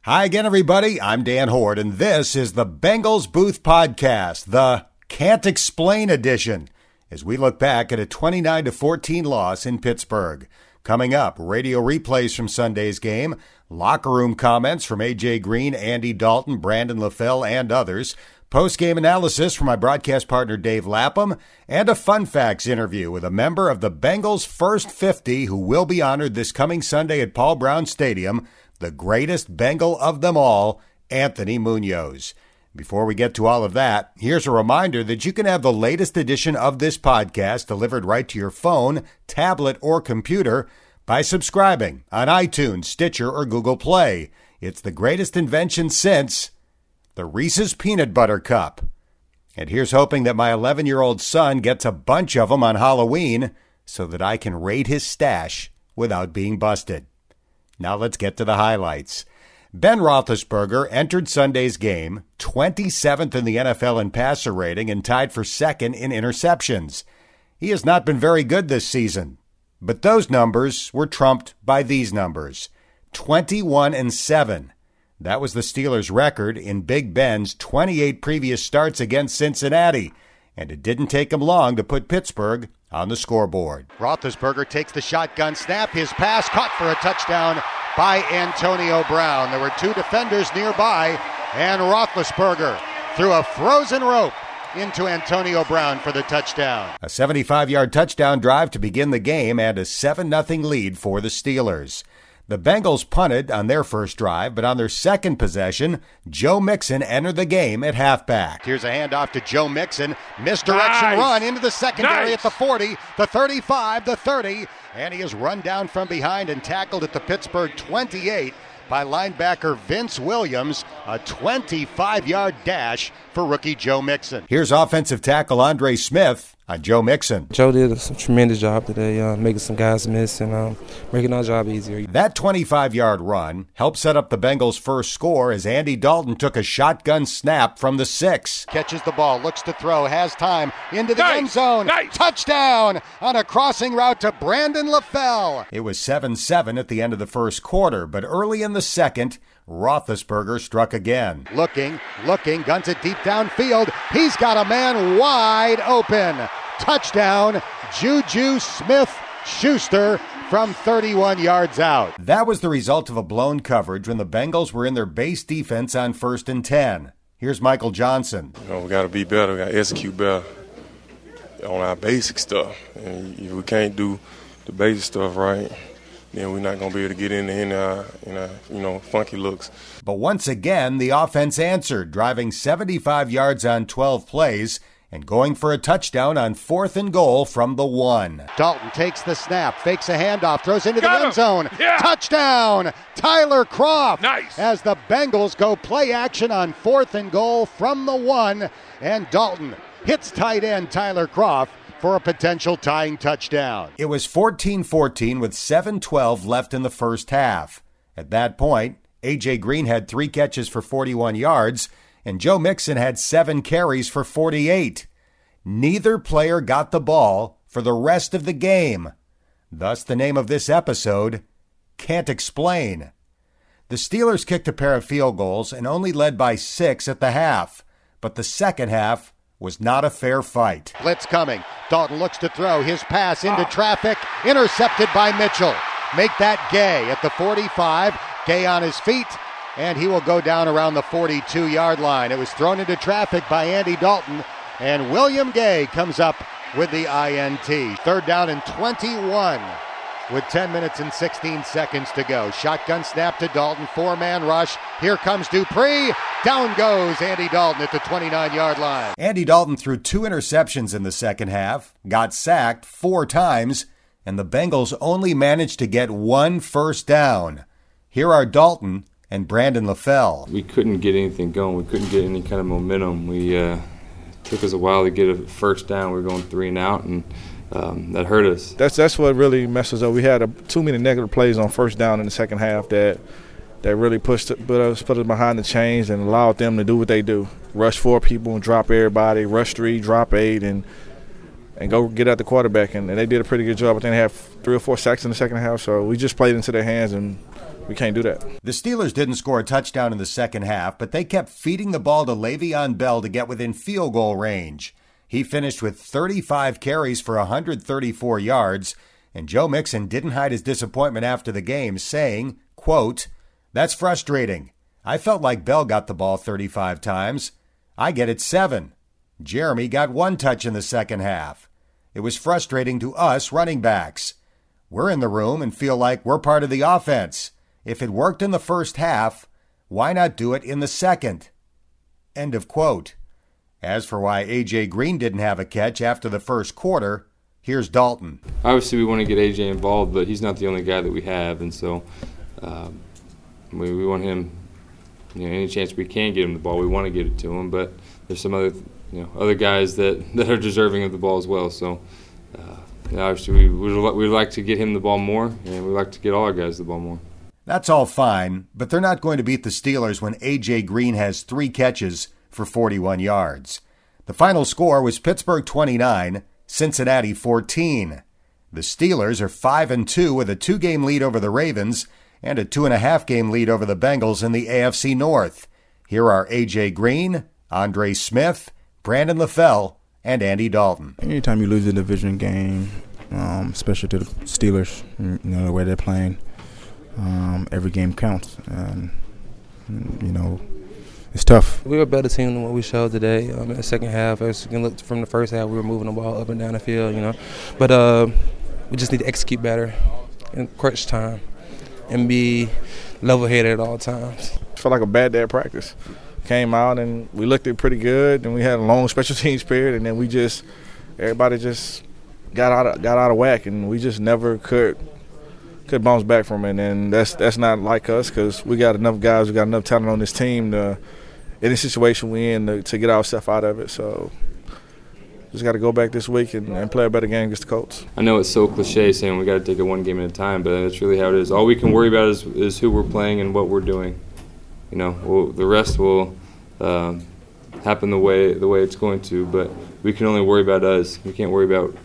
Hi again, everybody. I'm Dan Horde, and this is the Bengals Booth Podcast, the Can't Explain edition, as we look back at a 29-14 loss in Pittsburgh. Coming up, radio replays from Sunday's game, locker room comments from A.J. Green, Andy Dalton, Brandon LaFell, and others, post-game analysis from my broadcast partner Dave Lapham, and a Fun Facts interview with a member of the Bengals' First 50 who will be honored this coming Sunday at Paul Brown Stadium, the greatest Bengal of them all, Anthony Munoz. Before we get to all of that, here's a reminder that you can have the latest edition of this podcast delivered right to your phone, tablet, or computer by subscribing on iTunes, Stitcher, or Google Play. It's the greatest invention since the Reese's Peanut Butter Cup. And here's hoping that my 11-year-old son gets a bunch of them on Halloween so that I can raid his stash without being busted. Now let's get to the highlights. Ben Roethlisberger entered Sunday's game 27th in the NFL in passer rating and tied for second in interceptions. He has not been very good this season, but those numbers were trumped by these numbers. 21-7. That was the Steelers' record in Big Ben's 28 previous starts against Cincinnati, and it didn't take him long to put Pittsburgh on the scoreboard. Roethlisberger takes the shotgun snap. His pass caught for a touchdown by Antonio Brown. There were two defenders nearby, and Roethlisberger threw a frozen rope into Antonio Brown for the touchdown. A 75-yard touchdown drive to begin the game and a 7-0 lead for the Steelers. The Bengals punted on their first drive, but on their second possession, Joe Mixon entered the game at halfback. Here's a handoff to Joe Mixon. Misdirection run into the secondary at the 40, the 35, the 30, and he is run down from behind and tackled at the Pittsburgh 28 by linebacker Vince Williams. A 25-yard dash for rookie Joe Mixon. Here's offensive tackle Andre Smith on Joe Mixon. Joe did a tremendous job today, making some guys miss and making our job easier. That 25-yard run helped set up the Bengals' first score as Andy Dalton took a shotgun snap from the 6. Catches the ball, looks to throw, has time, into the end zone. Touchdown on a crossing route to Brandon LaFell. It was 7-7 at the end of the first quarter, but early in the second, Roethlisberger struck again. Looking, guns it deep downfield. He's got a man wide open. Touchdown, Juju Smith-Schuster from 31 yards out. That was the result of a blown coverage when the Bengals were in their base defense on 1st and 10. Here's Michael Johnson. We got to be better. We got to execute better on our basic stuff. And if we can't do the basic stuff right, then we're not going to be able to get in our funky looks. But once again, the offense answered, driving 75 yards on 12 plays and going for a touchdown on 4th and goal from the 1. Dalton takes the snap, fakes a handoff, throws into the end zone. Yeah. Touchdown, Tyler Kroft. Nice. As the Bengals go play action on 4th and goal from the 1, and Dalton hits tight end Tyler Kroft for a potential tying touchdown. It was 14-14 with 7:12 left in the first half. At that point, A.J. Green had 3 catches for 41 yards, and Joe Mixon had 7 carries for 48. Neither player got the ball for the rest of the game. Thus the name of this episode, Can't Explain. The Steelers kicked a pair of field goals and only led by 6 at the half, but the second half was not a fair fight. Blitz coming. Dalton looks to throw. His pass into traffic. Intercepted by Mitchell. Make that Gay at the 45. Gay on his feet, and he will go down around the 42-yard line. It was thrown into traffic by Andy Dalton, and William Gay comes up with the INT. Third down and 21 with 10 minutes and 16 seconds to go. Shotgun snap to Dalton, 4-man rush. Here comes Dupree. Down goes Andy Dalton at the 29-yard line. Andy Dalton threw 2 interceptions in the second half, got sacked 4 times, and the Bengals only managed to get 1 first down. Here are Dalton and Brandon LaFell. We couldn't get anything going. We couldn't get any kind of momentum. Took us a while to get a first down. We were going 3 and out, and that hurt us. That's what really messes up. We had too many negative plays on first down in the second half that really put us behind the chains and allowed them to do what they do. Rush 4 people and drop everybody, rush 3, drop 8, and go get at the quarterback. And they did a pretty good job. I think they had 3 or 4 sacks in the second half, so we just played into their hands and We can't do that. The Steelers didn't score a touchdown in the second half, but they kept feeding the ball to Le'Veon Bell to get within field goal range. He finished with 35 carries for 134 yards, and Joe Mixon didn't hide his disappointment after the game, saying, quote, "That's frustrating. I felt like Bell got the ball 35 times. I get it 7. Jeremy got 1 touch in the second half. It was frustrating to us running backs. We're in the room and feel like we're part of the offense. If it worked in the first half, why not do it in the second?" End of quote. As for why A.J. Green didn't have a catch after the first quarter, here's Dalton. Obviously, we want to get A.J. involved, but he's not the only guy that we have, and so we want him. Any chance we can get him the ball, we want to get it to him. But there's some other guys that are deserving of the ball as well. So obviously, we'd like to get him the ball more, and we'd like to get all our guys the ball more. That's all fine, but they're not going to beat the Steelers when A.J. Green has 3 catches for 41 yards. The final score was Pittsburgh 29, Cincinnati 14. The Steelers are 5-2 with a 2-game lead over the Ravens and a 2.5-game lead over the Bengals in the AFC North. Here are A.J. Green, Andre Smith, Brandon LaFell, and Andy Dalton. Anytime you lose a division game, especially to the Steelers, the way they're playing, every game counts. And, it's tough. We were a better team than what we showed today. In the second half, as you can look from the first half, we were moving the ball up and down the field, But we just need to execute better in crunch time and be level-headed at all times. I felt like a bad day at practice. Came out and we looked it pretty good, and we had a long special teams period, and then everybody just got out of whack, and we just never could bounce back from it. And that's not like us, because we got enough guys, we got enough talent on this team to, any situation we in, to get ourselves out of it. So just got to go back this week and play a better game against the Colts. I know it's so cliche saying we got to take it one game at a time, but that's really how it is. All we can worry about is who we're playing and what we're doing. The rest will happen the way it's going to, but we can only worry about us. We can't worry about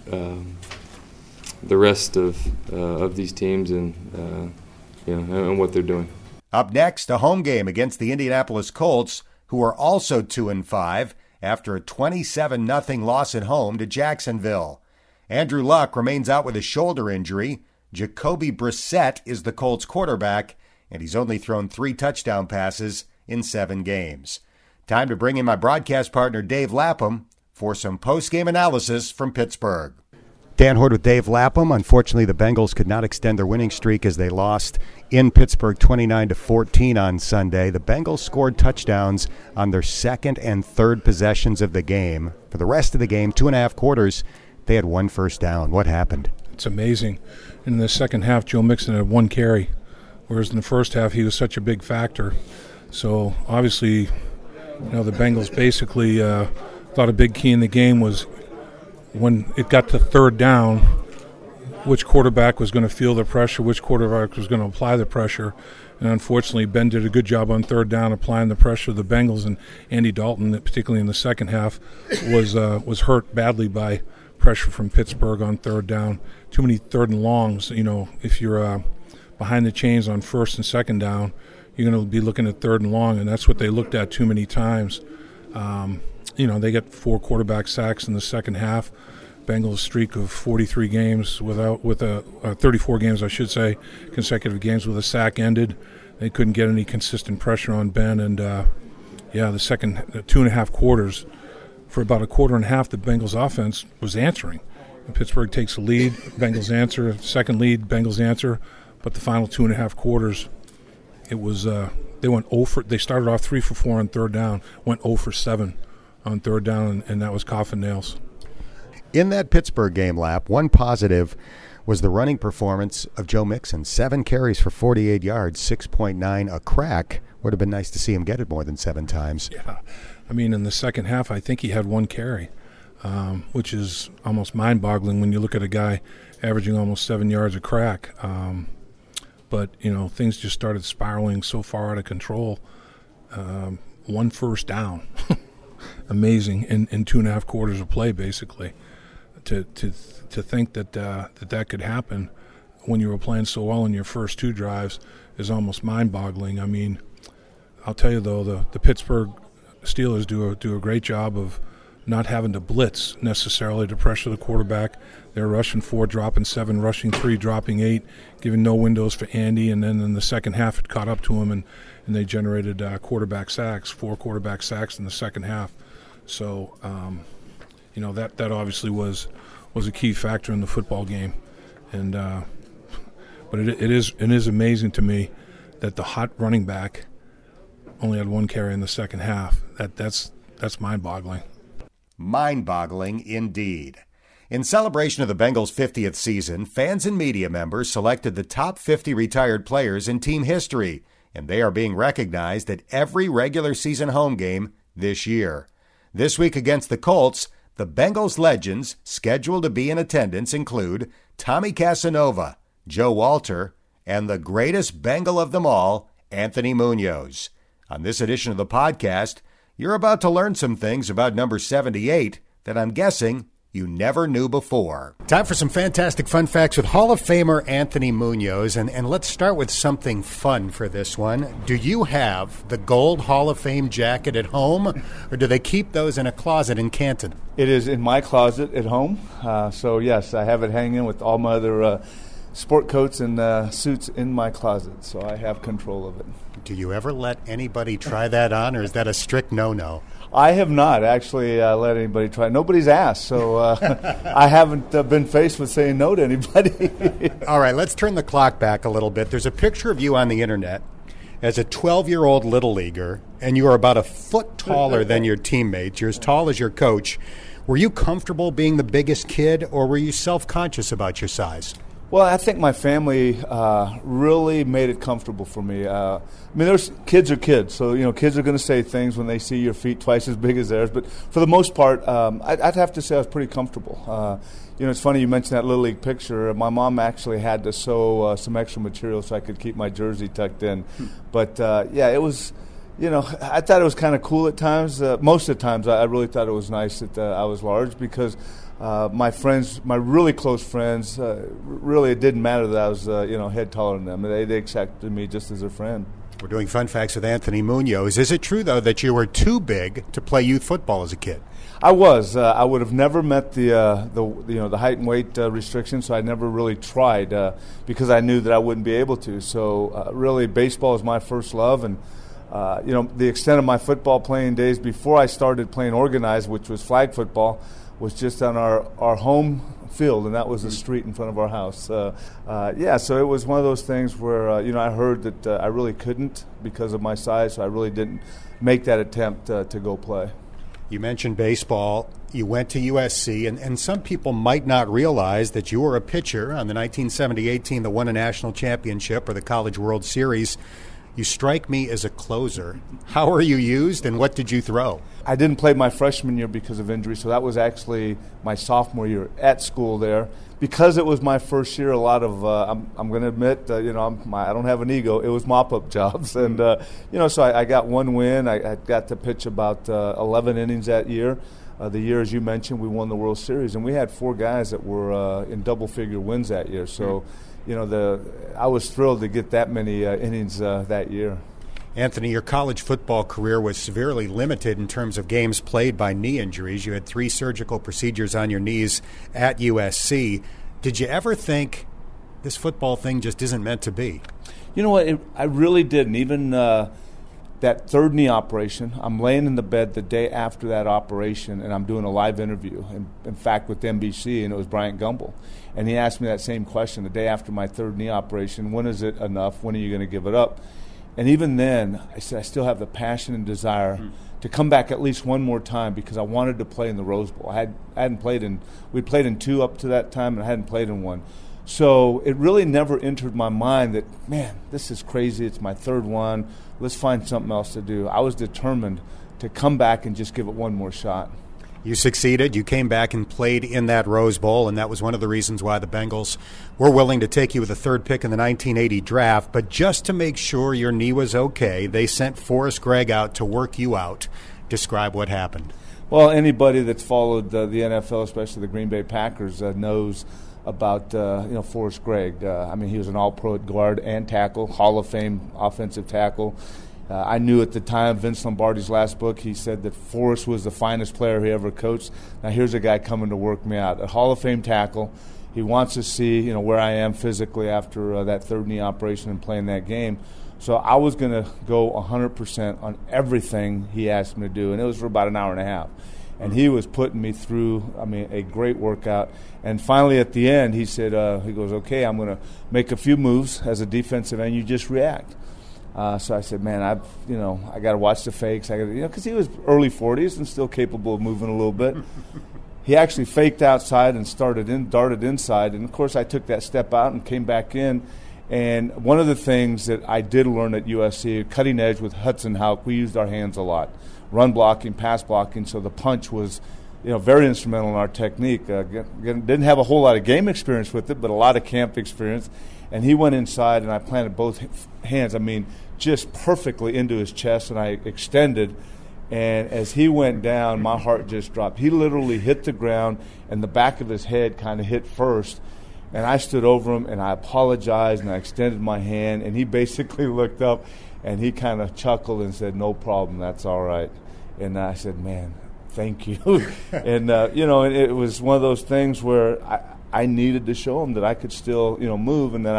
the rest of these teams and what they're doing. Up next, a home game against the Indianapolis Colts, who are also 2-5 after a 27-0 loss at home to Jacksonville. Andrew Luck remains out with a shoulder injury. Jacoby Brissett is the Colts quarterback, and he's only thrown 3 touchdown passes in 7 games. Time to bring in my broadcast partner Dave Lapham for some post-game analysis from Pittsburgh. Dan Hoard with Dave Lapham. Unfortunately, the Bengals could not extend their winning streak as they lost in Pittsburgh 29-14 on Sunday. The Bengals scored touchdowns on their second and third possessions of the game. For the rest of the game, 2.5 quarters, they had 1 first down. What happened? It's amazing. In the second half, Joe Mixon had 1 carry, whereas in the first half, he was such a big factor. So obviously, the Bengals basically thought a big key in the game was when it got to third down, which quarterback was going to feel the pressure, which quarterback was going to apply the pressure. And unfortunately, Ben did a good job on third down applying the pressure to the Bengals, and Andy Dalton, particularly in the second half, was hurt badly by pressure from Pittsburgh on third down. Too many third and longs. If you're behind the chains on first and second down, you're going to be looking at third and long, and that's what they looked at too many times. They get 4 quarterback sacks in the second half. Bengals streak of 43 games 34 games, I should say, consecutive games with a sack ended. They couldn't get any consistent pressure on Ben, and the second 2.5 quarters, for about a quarter and a half, the Bengals offense was answering. And Pittsburgh takes the lead, Bengals answer, second lead, Bengals answer, but the final 2.5 quarters, it was they went 0 for. They started off 3 for 4 on third down, went 0 for 7 on third down, and that was coffin nails. In that Pittsburgh game, Lap, one positive was the running performance of Joe Mixon. 7 carries for 48 yards, 6.9 a crack. Would have been nice to see him get it more than 7 times. Yeah, in the second half, I think he had 1 carry, which is almost mind-boggling when you look at a guy averaging almost 7 yards a crack. But, things just started spiraling so far out of control. 1 first down. Amazing in 2.5 quarters of play, basically. To think that could happen when you were playing so well in your first 2 drives is almost mind-boggling. I mean, I'll tell you though, the Pittsburgh Steelers do a great job of not having to blitz necessarily to pressure the quarterback. They're rushing 4, dropping 7, rushing 3, dropping 8, giving no windows for Andy, and then in the second half it caught up to him, and they generated quarterback sacks, 4 quarterback sacks in the second half. So, that obviously was a key factor in the football game. And but it is amazing to me that the hot running back only had 1 carry in the second half. That's mind-boggling. Mind-boggling indeed. In celebration of the Bengals' 50th season, fans and media members selected the top 50 retired players in team history, and they are being recognized at every regular season home game this year. This week against the Colts, the Bengals legends scheduled to be in attendance include Tommy Casanova, Joe Walter, and the greatest Bengal of them all, Anthony Munoz. On this edition of the podcast, you're about to learn some things about number 78 that I'm guessing you never knew before. Time for some fantastic fun facts with Hall of Famer Anthony Munoz. And let's start with something fun for this one. Do you have the gold Hall of Fame jacket at home, or do they keep those in a closet in Canton? It is in my closet at home. So, yes, I have it hanging with all my other sport coats and suits in my closet. So I have control of it. Do you ever let anybody try that on, or is that a strict no-no? I have not actually let anybody try. Nobody's asked, so I haven't been faced with saying no to anybody. All right, let's turn the clock back a little bit. There's a picture of you on the internet as a 12-year-old Little Leaguer, and you are about a foot taller than your teammates. You're as tall as your coach. Were you comfortable being the biggest kid, or were you self-conscious about your size? Well, I think my family really made it comfortable for me. There's kids are kids, so kids are going to say things when they see your feet twice as big as theirs. But for the most part, I'd have to say I was pretty comfortable. It's funny you mentioned that Little League picture. My mom actually had to sew some extra material so I could keep my jersey tucked in. But it was. I thought it was kind of cool at times. Most of the times, I really thought it was nice that I was large because. My friends, my really close friends, really it didn't matter that I was, head taller than them. They accepted me just as a friend. We're doing Fun Facts with Anthony Munoz. Is it true, though, that you were too big to play youth football as a kid? I was. I would have never met the height and weight restrictions, so I never really tried because I knew that I wouldn't be able to. So really, baseball is my first love, and the extent of my football playing days before I started playing organized, which was flag football, was just on our home field, and that was the street in front of our house. So it was one of those things where, I heard that I really couldn't because of my size, so I really didn't make that attempt to go play. You mentioned baseball. You went to USC, and some people might not realize that you were a pitcher on the 1978 team that won a national championship or the College World Series. You strike me as a closer. How were you used, and what did you throw? I didn't play my freshman year because of injury, so that was actually my sophomore year at school there. Because it was my first year, a lot of, I'm going to admit, I don't have an ego, it was mop-up jobs. And, so I got one win. I got to pitch about 11 innings that year. The year, as you mentioned, we won the World Series, and we had 4 guys that were in double-figure wins that year. So, I was thrilled to get that many innings that year. Anthony, your college football career was severely limited in terms of games played by knee injuries. You had 3 surgical procedures on your knees at USC. Did you ever think this football thing just isn't meant to be? You know what? I really didn't. Even that third knee operation, I'm laying in the bed the day after that operation, and I'm doing a live interview, in fact, with NBC, and it was Bryant Gumbel. And he asked me that same question the day after my third knee operation, when is it enough? When are you going to give it up? And even then, I said I still have the passion and desire to come back at least one more time because I wanted to play in the Rose Bowl. I hadn't played in – we'd played in 2 up to that time, and I hadn't played in 1. So it really never entered my mind that, man, this is crazy. It's my 3rd one. Let's find something else to do. I was determined to come back and just give it one more shot. You succeeded. You came back and played in that Rose Bowl, and that was one of the reasons why the Bengals were willing to take you with the 3rd pick in the 1980 draft. But just to make sure your knee was okay, they sent Forrest Gregg out to work you out. Describe what happened. Well, anybody that's followed the NFL, especially the Green Bay Packers, knows about Forrest Gregg. I mean, he was an all-pro at guard and tackle, Hall of Fame offensive tackle. I knew at the time, Vince Lombardi's last book, he said that Forrest was the finest player he ever coached. Now here's a guy coming to work me out, a Hall of Fame tackle. He wants to see, where I am physically after that third knee operation and playing that game. So I was going to go 100% on everything he asked me to do, and it was for about an hour and a half. And he was putting me through, a great workout. And finally at the end, he said, he goes, okay, I'm going to make a few moves as a defensive end. You just react. So I said, man, I got to watch the fakes. I got to, because he was early 40s and still capable of moving a little bit. He actually faked outside and darted inside. And, of course, I took that step out and came back in. And one of the things that I did learn at USC, cutting edge with Hudson Houck, we used our hands a lot. Run blocking, pass blocking, so the punch was very instrumental in our technique. Didn't have a whole lot of game experience with it, but a lot of camp experience. And he went inside, and I planted both hands, just perfectly into his chest, and I extended. And as he went down, my heart just dropped. He literally hit the ground, and the back of his head kind of hit first. And I stood over him, and I apologized, and I extended my hand, and he basically looked up, and he kind of chuckled and said, no problem, that's all right. And I said, man, thank you. And, and it was one of those things where I needed to show him that I could still, move, and then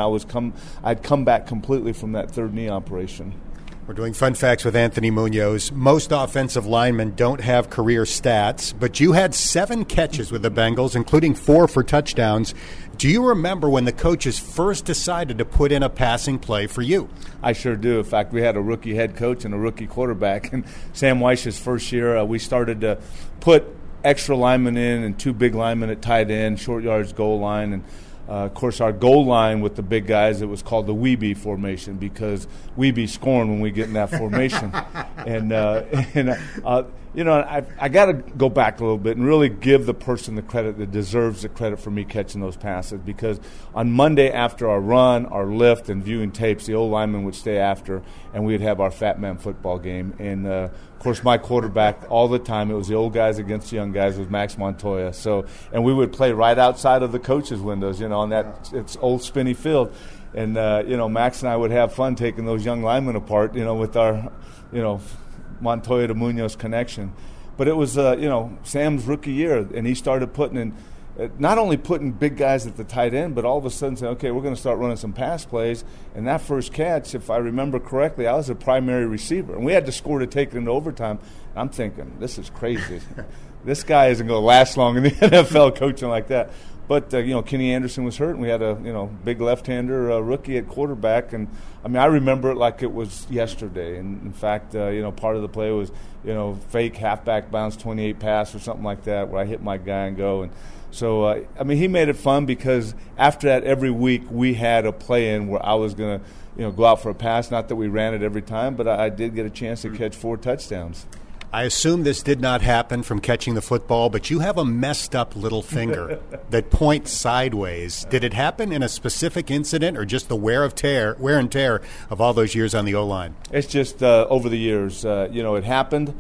I'd come back completely from that third knee operation. We're doing Fun Facts with Anthony Munoz. Most offensive linemen don't have career stats, but you had 7 catches with the Bengals, including 4 for touchdowns. Do you remember when the coaches first decided to put in a passing play for you? I sure do. In fact, we had a rookie head coach and a rookie quarterback. And Sam Weich's first year, we started to put extra linemen in and 2 big linemen at tight end, short yards, goal line. And, of course, our goal line with the big guys, it was called the Weeby formation because we be scoring when we get in that formation. I got to go back a little bit and really give the person the credit that deserves the credit for me catching those passes, because on Monday after our run, our lift, and viewing tapes, the old lineman would stay after, and we'd have our Fat Man football game. And, of course, my quarterback all the time, it was the old guys against the young guys, was Max Montoya. And we would play right outside of the coaches' windows, on that it's old spinny field. And, Max and I would have fun taking those young linemen apart, with our, Montoya to Munoz connection. But it was, Sam's rookie year, and he started putting in, not only putting big guys at the tight end, but all of a sudden saying, okay, we're going to start running some pass plays. And that first catch, if I remember correctly, I was a primary receiver. And we had to score to take it into overtime. And I'm thinking, this is crazy. This guy isn't going to last long in the NFL coaching like that. But, Kenny Anderson was hurt, and we had a, big left-hander rookie at quarterback. And, I remember it like it was yesterday. And, in fact, part of the play was, fake halfback bounce 28 pass or something like that where I hit my guy and go. And so, he made it fun because after that, every week we had a play-in where I was going to, go out for a pass. Not that we ran it every time, but I did get a chance to catch 4 touchdowns. I assume this did not happen from catching the football, but you have a messed up little finger that points sideways. Did it happen in a specific incident or just the wear and tear of all those years on the O-line? It's just over the years. It happened,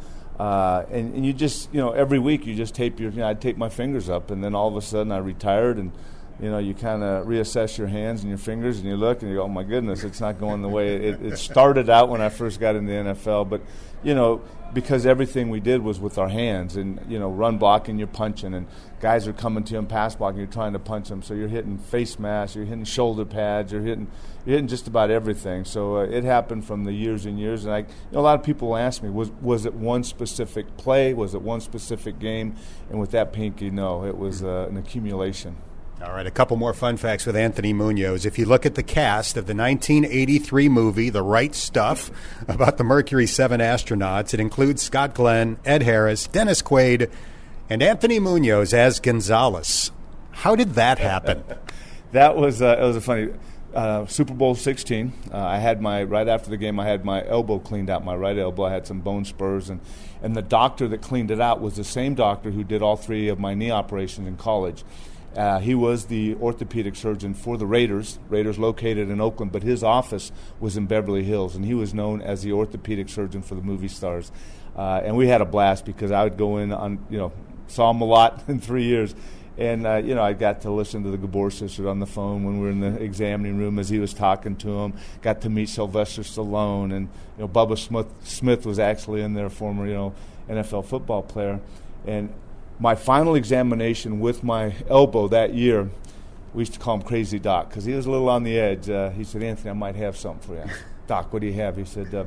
and you just, every week you just tape I'd tape my fingers up, and then all of a sudden I retired, and you kind of reassess your hands and your fingers, and you look and you go, oh my goodness, it's not going the way it started out when I first got in the NFL. But because everything we did was with our hands, and run blocking, you're punching, and guys are coming to you and pass blocking, you're trying to punch them, so you're hitting face masks, you're hitting shoulder pads, you're hitting just about everything. So it happened from the years and years, and a lot of people ask me, was it one specific play, was it one specific game? And with that pinky, no, it was an accumulation. All right, a couple more fun facts with Anthony Munoz. If you look at the cast of the 1983 movie, The Right Stuff, about the Mercury 7 astronauts, it includes Scott Glenn, Ed Harris, Dennis Quaid, and Anthony Munoz as Gonzalez. How did that happen? That was it was a funny Super Bowl 16. I had right after the game, I had my elbow cleaned out, my right elbow. I had some bone spurs, and the doctor that cleaned it out was the same doctor who did all 3 of my knee operations in college. He was the orthopedic surgeon for the Raiders located in Oakland, but his office was in Beverly Hills, and he was known as the orthopedic surgeon for the movie stars. And we had a blast because I would go in on, saw him a lot in 3 years, And, I got to listen to the Gabor sisters on the phone when we were in the examining room as he was talking to them. Got to meet Sylvester Stallone. And, Bubba Smith was actually in there, former, NFL football player. And my final examination with my elbow that year, we used to call him Crazy Doc because he was a little on the edge. He said, Anthony, I might have something for you. Doc, what do you have? He said,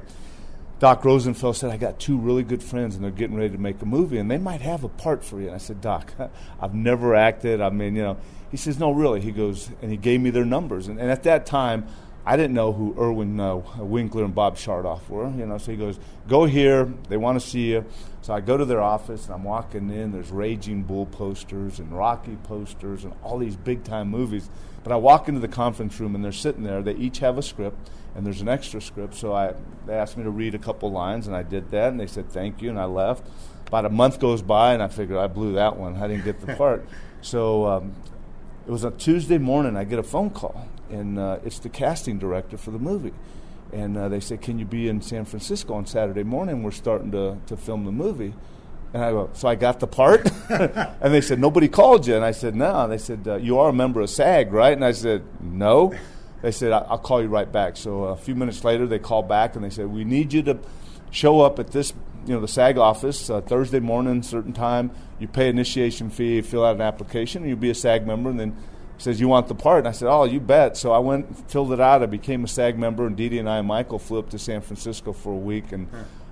Doc Rosenfeld said, I got 2 really good friends, and they're getting ready to make a movie, and they might have a part for you. And I said, Doc, I've never acted. He says, no, really. He goes, and he gave me their numbers. And at that time, I didn't know who Irwin Winkler and Bob Chardoff were. So he goes, go here. They want to see you. So I go to their office, and I'm walking in. There's Raging Bull posters and Rocky posters and all these big-time movies. But I walk into the conference room, and they're sitting there. They each have a script, and there's an extra script. So they asked me to read a couple lines, and I did that, and they said thank you, and I left. About a month goes by, and I figured I blew that one. I didn't get the part. So it was a Tuesday morning. I get a phone call, and it's the casting director for the movie. And they say, can you be in San Francisco on Saturday morning? We're starting to film the movie. And I go, so I got the part? And they said, nobody called you. And I said, no. And they said, you are a member of SAG, right? And I said, no. They said, I'll call you right back. So a few minutes later, they called back, and they said, we need you to show up at this, the SAG office Thursday morning, certain time. You pay initiation fee, fill out an application, and you'll be a SAG member. And then says, you want the part? And I said, oh, you bet. So I went, filled it out. I became a SAG member, and Dee Dee and I and Michael flew up to San Francisco for a week, and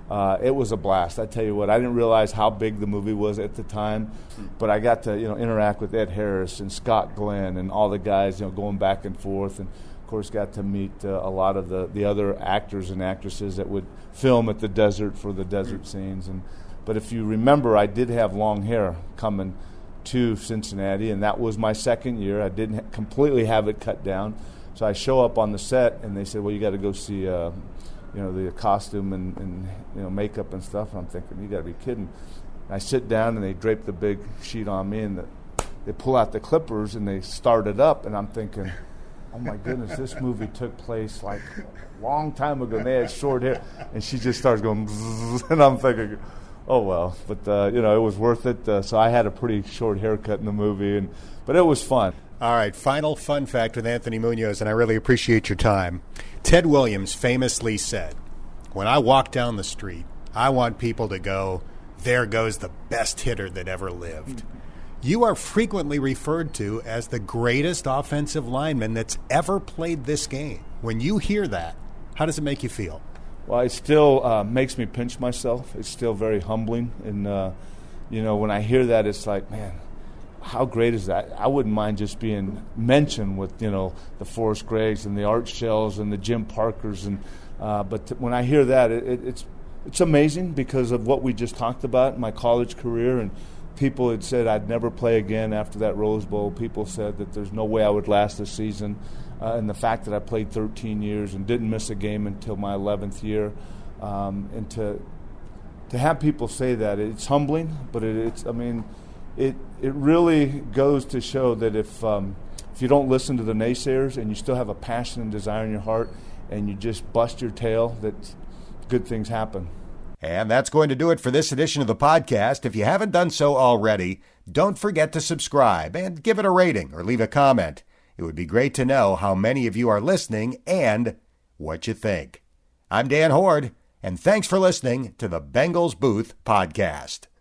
it was a blast. I tell you what, I didn't realize how big the movie was at the time, but I got to interact with Ed Harris and Scott Glenn and all the guys going back and forth, and of course got to meet a lot of the other actors and actresses that would film at the desert for the desert scenes. But if you remember, I did have long hair coming to Cincinnati, and that was my second year. I didn't completely have it cut down, so I show up on the set, and they said, well, you got to go see the costume and makeup and stuff. And I'm thinking, you got to be kidding. And I sit down, and they drape the big sheet on me, and they pull out the clippers, and they start it up, and I'm thinking, oh my goodness, this movie took place like a long time ago, and they had short hair. And she just starts going, and I'm thinking, oh well. But it was worth it. So I had a pretty short haircut in the movie, but it was fun. All right, final fun fact with Anthony Munoz, and I really appreciate your time. Ted Williams famously said, when I walk down the street, I want people to go, there goes the best hitter that ever lived. You are frequently referred to as the greatest offensive lineman that's ever played this game. When you hear that, how does it make you feel? Well, it still makes me pinch myself. It's still very humbling. And, when I hear that, it's like, man, how great is that? I wouldn't mind just being mentioned with, the Forrest Greggs and the Art Shells and the Jim Parkers. But when I hear that, it's amazing because of what we just talked about in my college career. And people had said I'd never play again after that Rose Bowl. People said that there's no way I would last a season. And the fact that I played 13 years and didn't miss a game until my 11th year. And to have people say that, it's humbling, but it really goes to show that if you don't listen to the naysayers and you still have a passion and desire in your heart and you just bust your tail, that good things happen. And that's going to do it for this edition of the podcast. If you haven't done so already, don't forget to subscribe and give it a rating or leave a comment. It would be great to know how many of you are listening and what you think. I'm Dan Hoard, and thanks for listening to the Bengals Booth Podcast.